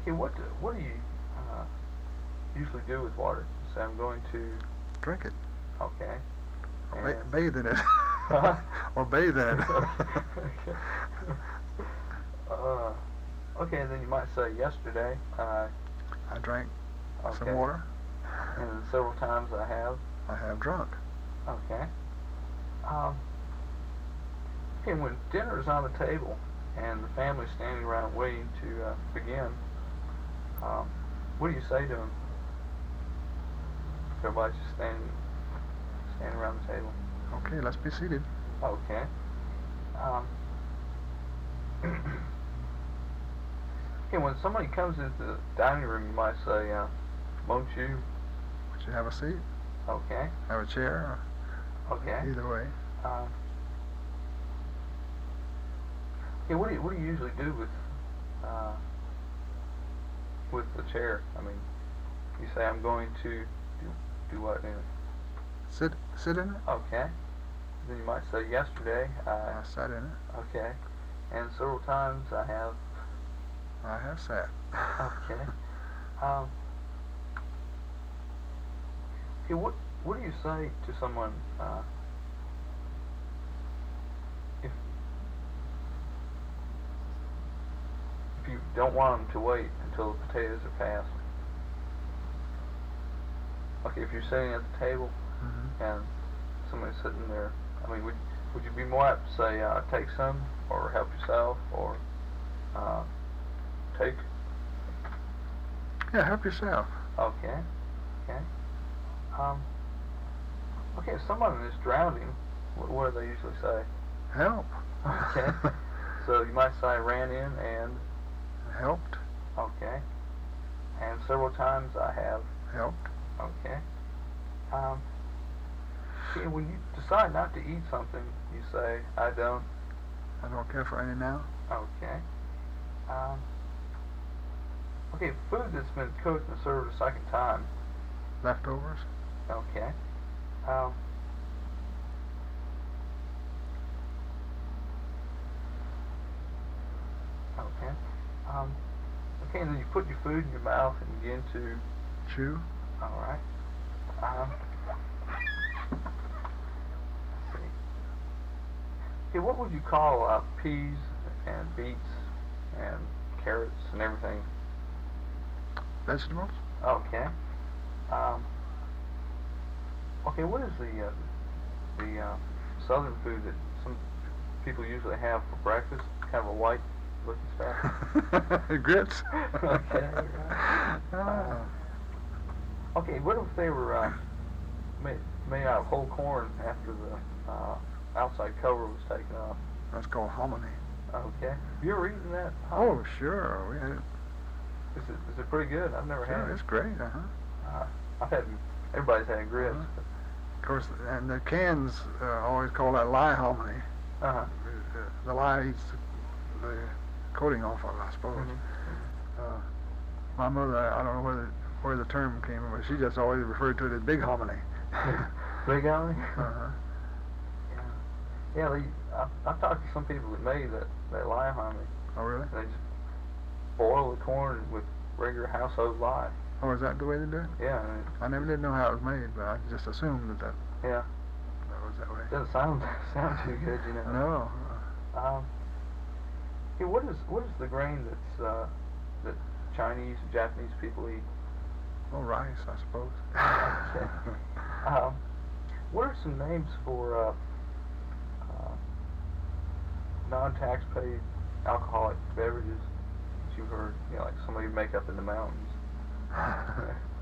Okay, what do you usually do with water? Say I'm going to. Drink it. Okay. Or And bathe in it. huh? Or bathe in it. Okay. Uh, okay, then you might say yesterday. I drank some Okay. water. And several times I have. I have drunk. Okay. Um, okay, when dinner is on the table and the family's standing around waiting to begin, um, what do you say to them? Everybody's just standing around the table. Okay, let's be seated. Okay. Um, okay, when somebody comes into the dining room, you might say, won't you? Would you have a seat? Okay. Have a chair? Okay. Either way. Um, okay, what do you usually do with the chair? I mean, you say I'm going to do what in it? Sit in it? Okay. Then you might say yesterday. I sat in it. Okay. And several times I have. I have sat. Okay. Um, okay. What do you say to someone if you don't want them to wait until the potatoes are passed? Okay, if you're sitting at the table and somebody's sitting there, I mean, would you be more apt to say take some or help yourself or take? Yeah, help yourself. Okay. Okay. Um, okay, if someone is drowning, what do they usually say? Help. Okay. So you might say I ran in and. Helped. Okay. And several times I have. Helped. Okay. Okay, when you decide not to eat something, you say I don't care for any now. Okay. Okay, food that's been cooked and served a second time. Leftovers. Okay. Okay. Okay, and then you put your food in your mouth and begin to chew. All right. Let's see. Okay, what would you call peas and beets and carrots and everything? Vegetables. Okay. Okay, what is the southern food that some people usually have for breakfast? Kind of a white looking stuff. Grits. Okay. Okay, what if they were made out of whole corn after the outside cover was taken off? That's called hominy. Okay. Have you ever eaten that? Oh, sure. We had it. Is it pretty good? I've never had it. It's great. I've had. Everybody's had grits. Of course, and the cans always call that lye hominy. The lye eats the coating off of it, I suppose. My mother, I don't know where the term came from, but she just always referred to it as big hominy. Big hominy? Yeah, I've talked to some people that made that lye hominy. Oh, really? They just boil the corn with regular household lye. Oh, is that the way they do it? Yeah. I never did know how it was made, but I just assumed that yeah. That was that way. Doesn't sound too good, you know. No. Hey, what is the grain that Chinese and Japanese people eat? Oh, rice, I suppose. Okay. What are some names for non-tax paid alcoholic beverages that you've heard? You know, like somebody make up in the mountains.